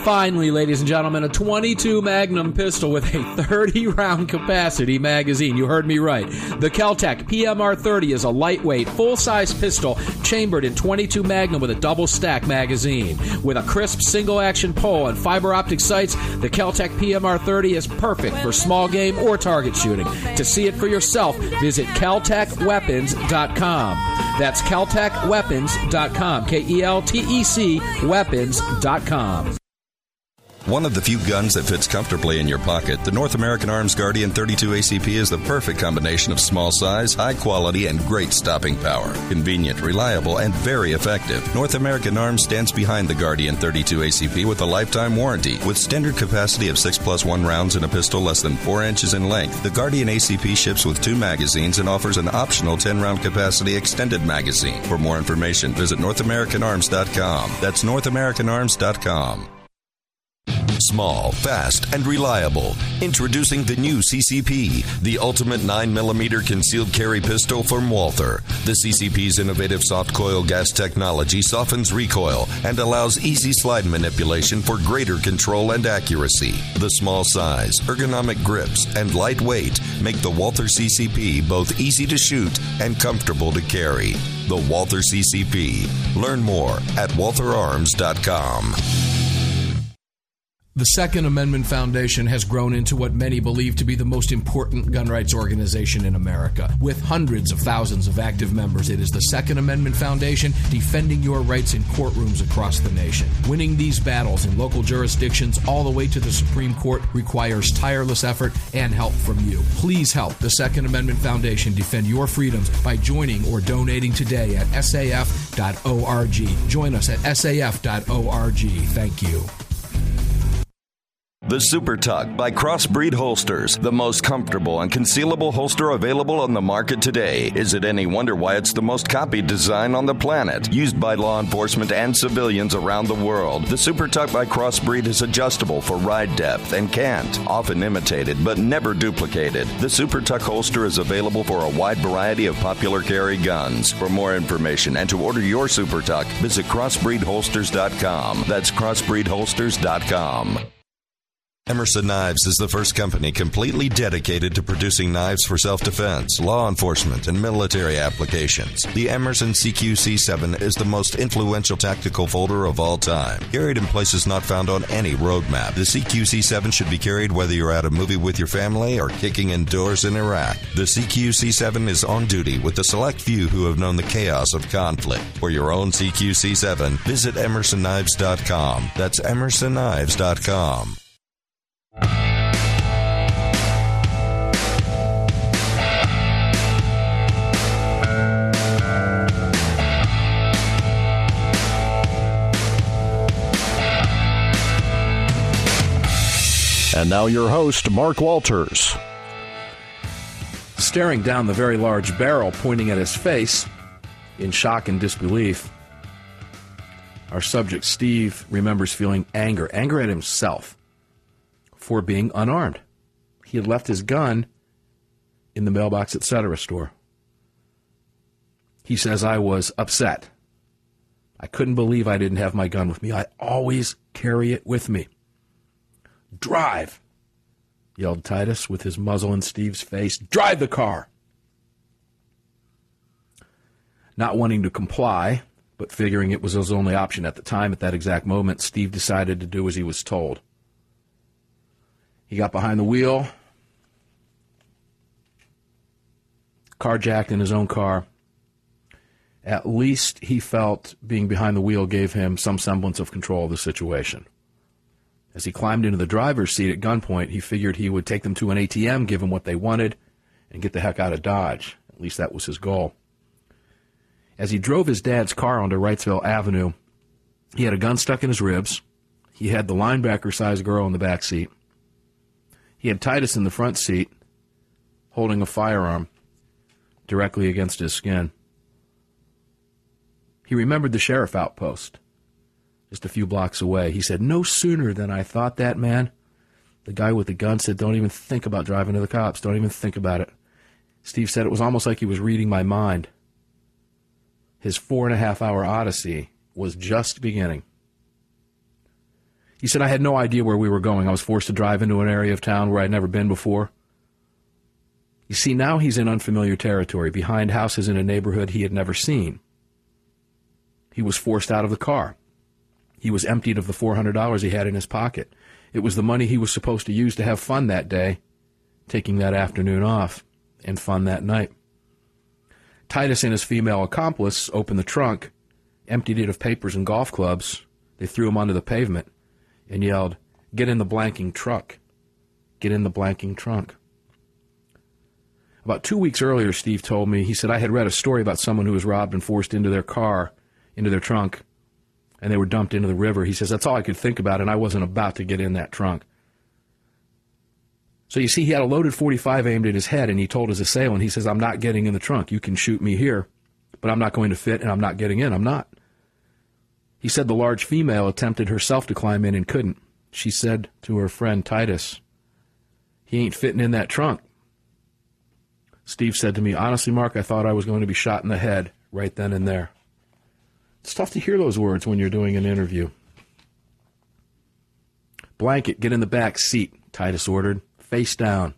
Speaker 5: Finally, ladies and gentlemen, a twenty-two Magnum pistol with a thirty round capacity magazine. You heard me right. The Kel-Tec P M R thirty is a lightweight, full-size pistol chambered in twenty-two Magnum with a double-stack magazine. With a crisp single-action pole and fiber optic sights, the Kel-Tec P M R thirty is perfect for small game or target shooting. To see it for yourself, visit Kel Tec Weapons dot com. That's Kel Tec Weapons dot com. K E L T E C Weapons dot com.
Speaker 6: One of the few guns that fits comfortably in your pocket, the North American Arms Guardian thirty-two A C P is the perfect combination of small size, high quality, and great stopping power. Convenient, reliable, and very effective. North American Arms stands behind the Guardian thirty-two A C P with a lifetime warranty. With standard capacity of six plus one rounds in a pistol less than four inches in length, the Guardian A C P ships with two magazines and offers an optional ten round capacity extended magazine. For more information, visit North American Arms dot com. That's North American Arms dot com. Small, fast, and reliable. Introducing the new C C P, the ultimate nine millimeter concealed carry pistol from Walther. The C C P's innovative soft coil gas technology softens recoil and allows easy slide manipulation for greater control and accuracy. The small size, ergonomic grips, and light weight make the Walther C C P both easy to shoot and comfortable to carry. The Walther C C P. Learn more at Walther Arms dot com.
Speaker 5: The Second Amendment Foundation has grown into what many believe to be the most important gun rights organization in America. With hundreds of thousands of active members, it is the Second Amendment Foundation defending your rights in courtrooms across the nation. Winning these battles in local jurisdictions all the way to the Supreme Court requires tireless effort and help from you. Please help the Second Amendment Foundation defend your freedoms by joining or donating today at S A F dot org. Join us at S A F dot org. Thank you.
Speaker 6: The Super Tuck by Crossbreed Holsters, the most comfortable and concealable holster available on the market today. Is it any wonder why it's the most copied design on the planet? Used by law enforcement and civilians around the world, the Super Tuck by Crossbreed is adjustable for ride depth and cant, often imitated but never duplicated. The Super Tuck holster is available for a wide variety of popular carry guns. For more information and to order your Super Tuck, visit crossbreed holsters dot com. That's crossbreed holsters dot com. Emerson Knives is the first company completely dedicated to producing knives for self-defense, law enforcement, and military applications. The Emerson C Q C seven is the most influential tactical folder of all time. Carried in places not found on any roadmap, the C Q C seven should be carried whether you're at a movie with your family or kicking indoors in Iraq. The C Q C seven is on duty with the select few who have known the chaos of conflict. For your own C Q C seven, visit emerson knives dot com. That's emerson knives dot com.
Speaker 1: And now your host, Mark Walters.
Speaker 2: Staring down the very large barrel pointing at his face in shock and disbelief, our subject, Steve, remembers feeling anger, anger at himself for being unarmed. He had left his gun in the Mailbox Etc. store. He says, I was upset. I couldn't believe I didn't have my gun with me. I always carry it with me. Drive, yelled Titus with his muzzle in Steve's face. Drive the car. Not wanting to comply, but figuring it was his only option at the time, at that exact moment, Steve decided to do as he was told. He got behind the wheel, carjacked in his own car. At least he felt being behind the wheel gave him some semblance of control of the situation. As he climbed into the driver's seat at gunpoint, he figured he would take them to an A T M, give them what they wanted, and get the heck out of Dodge. At least that was his goal. As he drove his dad's car onto Wrightsville Avenue, he had a gun stuck in his ribs. He had the linebacker-sized girl in the back seat. He had Titus in the front seat, holding a firearm directly against his skin. He remembered the sheriff outpost just a few blocks away. He said, no sooner than I thought that, man. The guy with the gun said, don't even think about driving to the cops. Don't even think about it. Steve said it was almost like he was reading my mind. His four and a half hour odyssey was just beginning. He said, I had no idea where we were going. I was forced to drive into an area of town where I'd never been before. You see, now he's in unfamiliar territory, behind houses in a neighborhood he had never seen. He was forced out of the car. He was emptied of the four hundred dollars he had in his pocket. It was the money he was supposed to use to have fun that day, taking that afternoon off, and fun that night. Titus and his female accomplice opened the trunk, emptied it of papers and golf clubs. They threw him onto the pavement and yelled, "Get in the blanking truck. Get in the blanking trunk." About two weeks earlier, Steve told me, he said, I had read a story about someone who was robbed and forced into their car, into their trunk, and they were dumped into the river. He says, that's all I could think about, and I wasn't about to get in that trunk. So you see, he had a loaded forty-five aimed at his head, and he told his assailant, he says, I'm not getting in the trunk. You can shoot me here, but I'm not going to fit, and I'm not getting in. I'm not. He said the large female attempted herself to climb in and couldn't. She said to her friend Titus, he ain't fitting in that trunk. Steve said to me, honestly, Mark, I thought I was going to be shot in the head right then and there. It's tough to hear those words when you're doing an interview. Blanket, get in the back seat, Titus ordered, face down.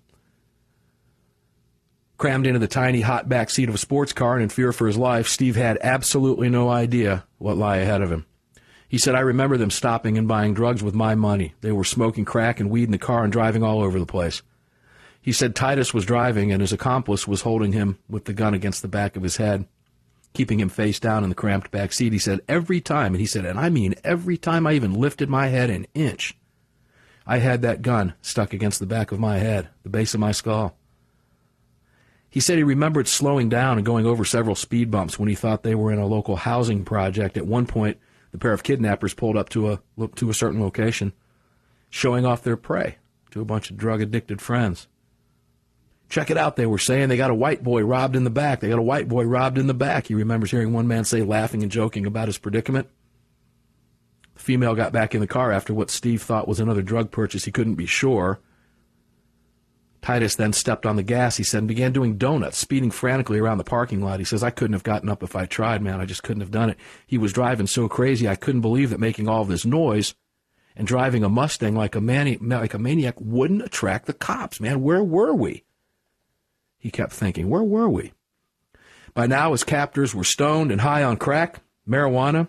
Speaker 2: Crammed into the tiny hot back seat of a sports car and in fear for his life, Steve had absolutely no idea what lay ahead of him. He said, I remember them stopping and buying drugs with my money. They were smoking crack and weed in the car and driving all over the place. He said Titus was driving and his accomplice was holding him with the gun against the back of his head, keeping him face down in the cramped back seat. He said every time, and he said, and I mean every time I even lifted my head an inch, I had that gun stuck against the back of my head, the base of my skull. He said he remembered slowing down and going over several speed bumps when he thought they were in a local housing project. At one point, the pair of kidnappers pulled up to a to a certain location, showing off their prey to a bunch of drug-addicted friends. Check it out, they were saying. They got a white boy robbed in the back. They got a white boy robbed in the back. He remembers hearing one man say, laughing and joking about his predicament. The female got back in the car after what Steve thought was another drug purchase. He couldn't be sure. Titus then stepped on the gas, he said, and began doing donuts, speeding frantically around the parking lot. He says, I couldn't have gotten up if I tried, man. I just couldn't have done it. He was driving so crazy, I couldn't believe that making all this noise and driving a Mustang like a, mani- like a maniac wouldn't attract the cops, man. Where were we? He kept thinking, where were we? By now, his captors were stoned and high on crack, marijuana.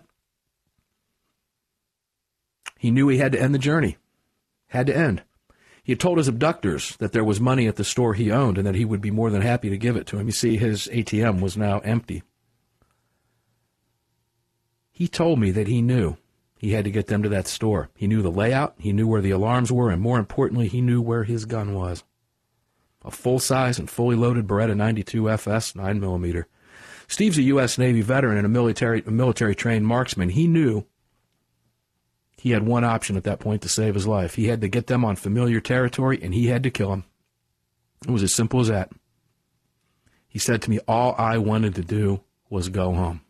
Speaker 2: He knew he had to end the journey. Had to end. He had told his abductors that there was money at the store he owned and that he would be more than happy to give it to him. You see, his A T M was now empty. He told me that he knew he had to get them to that store. He knew the layout, he knew where the alarms were, and more importantly, he knew where his gun was. A full-size and fully loaded Beretta ninety-two F S nine millimeter. Steve's a U S Navy veteran and a military, a military-trained marksman. He knew he had one option at that point to save his life. He had to get them on familiar territory, and he had to kill them. It was as simple as that. He said to me, all I wanted to do was go home.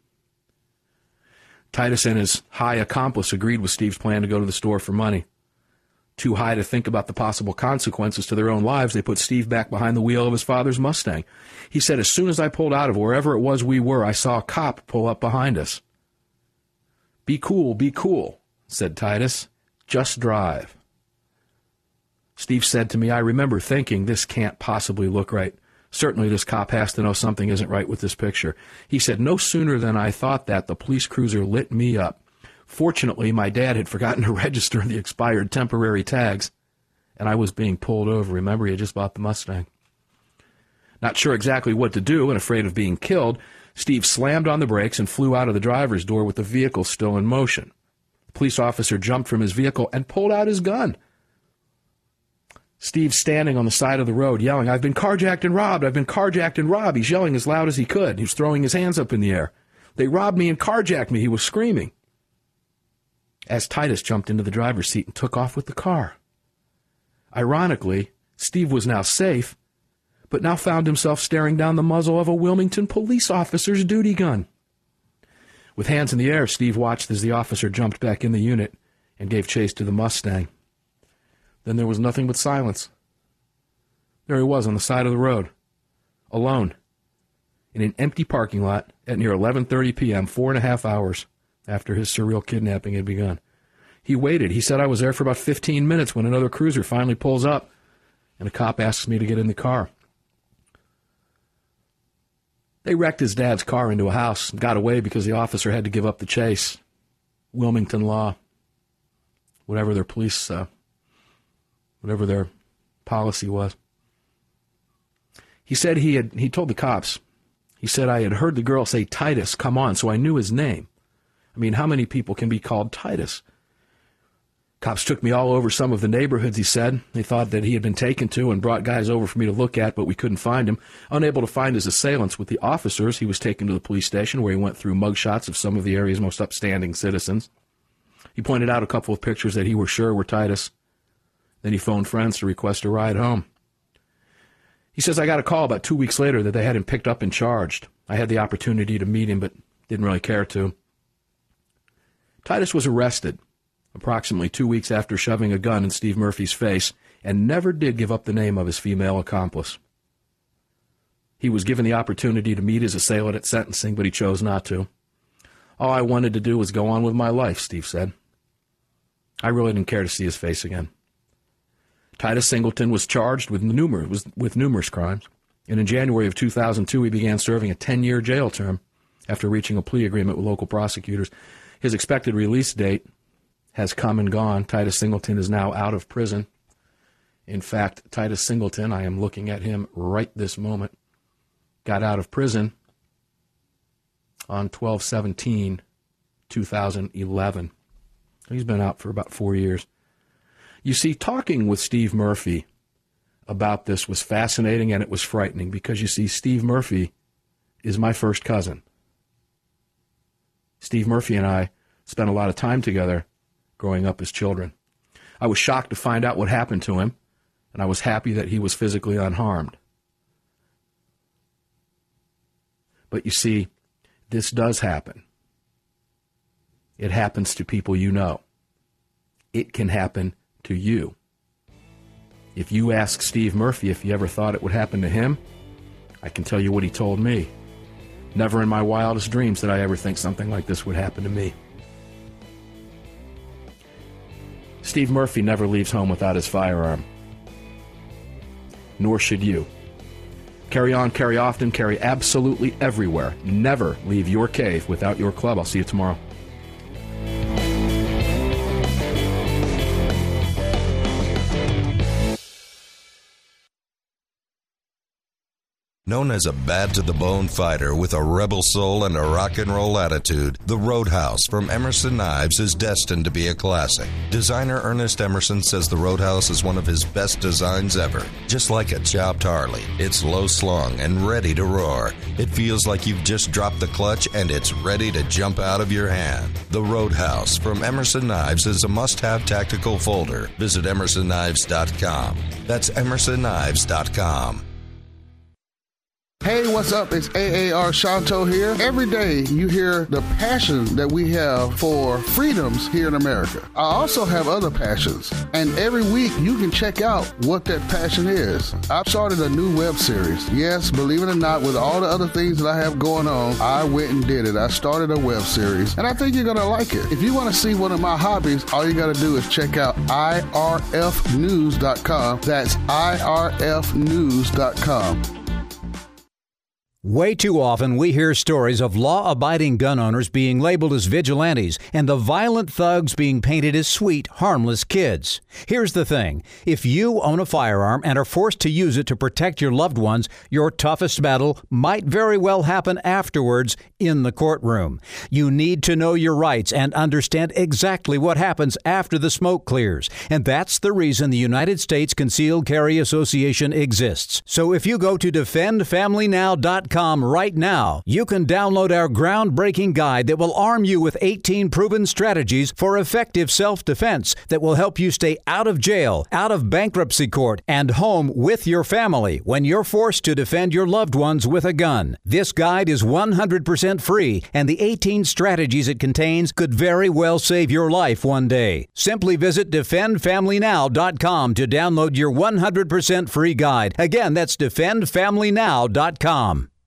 Speaker 2: Titus and his high accomplice agreed with Steve's plan to go to the store for money. Too high to think about the possible consequences to their own lives, they put Steve back behind the wheel of his father's Mustang. He said, as soon as I pulled out of wherever it was we were, I saw a cop pull up behind us. Be cool, be cool, said Titus. Just drive. Steve said to me, I remember thinking, this can't possibly look right. Certainly this cop has to know something isn't right with this picture. He said, no sooner than I thought that, the police cruiser lit me up. Fortunately, my dad had forgotten to register the expired temporary tags, and I was being pulled over. Remember, he had just bought the Mustang. Not sure exactly what to do and afraid of being killed, Steve slammed on the brakes and flew out of the driver's door with the vehicle still in motion. The police officer jumped from his vehicle and pulled out his gun. Steve's standing on the side of the road yelling, I've been carjacked and robbed, I've been carjacked and robbed. He's yelling as loud as he could. He was throwing his hands up in the air. They robbed me and carjacked me, he was screaming. As Titus jumped into the driver's seat and took off with the car. Ironically, Steve was now safe, but now found himself staring down the muzzle of a Wilmington police officer's duty gun. With hands in the air, Steve watched as the officer jumped back in the unit and gave chase to the Mustang. Then there was nothing but silence. There he was on the side of the road, alone, in an empty parking lot at near eleven thirty p.m., four and a half hours after his surreal kidnapping had begun. He waited. He said, I was there for about fifteen minutes when another cruiser finally pulls up, and a cop asks me to get in the car. They wrecked his dad's car into a house and got away because the officer had to give up the chase. Wilmington law. Whatever their police, uh, whatever their policy was. He said he had, he told the cops, he said, I had heard the girl say, Titus, come on, so I knew his name. I mean, how many people can be called Titus? Cops took me all over some of the neighborhoods, he said. They thought that he had been taken to and brought guys over for me to look at, but we couldn't find him. Unable to find his assailants with the officers, he was taken to the police station where he went through mugshots of some of the area's most upstanding citizens. He pointed out a couple of pictures that he was sure were Titus. Then he phoned friends to request a ride home. He says, I got a call about two weeks later that they had him picked up and charged. I had the opportunity to meet him, but didn't really care to. Titus was arrested approximately two weeks after shoving a gun in Steve Murphy's face and never did give up the name of his female accomplice. He was given the opportunity to meet his assailant at sentencing, but he chose not to. All I wanted to do was go on with my life, Steve said. I really didn't care to see his face again. Titus Singleton was charged with numerous, with numerous crimes, and in January of two thousand two he began serving a ten-year jail term after reaching a plea agreement with local prosecutors. His expected release date has come and gone. Titus Singleton is now out of prison. In fact, Titus Singleton, I am looking at him right this moment, got out of prison on twelve seventeen two thousand eleven. He's been out for about four years. You see, talking with Steve Murphy about this was fascinating and it was frightening because, you see, Steve Murphy is my first cousin. Steve Murphy and I spent a lot of time together growing up as children. I was shocked to find out what happened to him, and I was happy that he was physically unharmed. But you see, this does happen. It happens to people you know. It can happen to you. If you ask Steve Murphy if he ever thought it would happen to him, I can tell you what he told me. Never in my wildest dreams did I ever think something like this would happen to me. Steve Murphy never leaves home without his firearm. Nor should you. Carry on, carry often, carry absolutely everywhere. Never leave your cave without your club. I'll see you tomorrow.
Speaker 6: Known as a bad-to-the-bone fighter with a rebel soul and a rock and roll attitude, the Roadhouse from Emerson Knives is destined to be a classic. Designer Ernest Emerson says the Roadhouse is one of his best designs ever. Just like a chopped Harley, it's low-slung and ready to roar. It feels like you've just dropped the clutch and it's ready to jump out of your hand. The Roadhouse from Emerson Knives is a must-have tactical folder. Visit emerson knives dot com. That's emerson knives dot com.
Speaker 3: Hey, what's up? It's A A R Shanto here. Every day you hear the passion that we have for freedoms here in America. I also have other passions, and every week you can check out what that passion is. I've started a new web series. Yes, believe it or not, with all the other things that I have going on, I went and did it. I started a web series, and I think you're going to like it. If you want to see one of my hobbies, all you got to do is check out I R F news dot com. That's I R F news dot com.
Speaker 4: Way too often we hear stories of law-abiding gun owners being labeled as vigilantes and the violent thugs being painted as sweet, harmless kids. Here's the thing. If you own a firearm and are forced to use it to protect your loved ones, your toughest battle might very well happen afterwards in the courtroom. You need to know your rights and understand exactly what happens after the smoke clears. And that's the reason the United States Concealed Carry Association exists. So if you go to defend family now dot com right now, you can download our groundbreaking guide that will arm you with eighteen proven strategies for effective self-defense that will help you stay out of jail, out of bankruptcy court, and home with your family when you're forced to defend your loved ones with a gun. This guide is one hundred percent free, and the eighteen strategies it contains could very well save your life one day. Simply visit defend family now dot com to download your one hundred percent free guide. Again, that's defend family now dot com.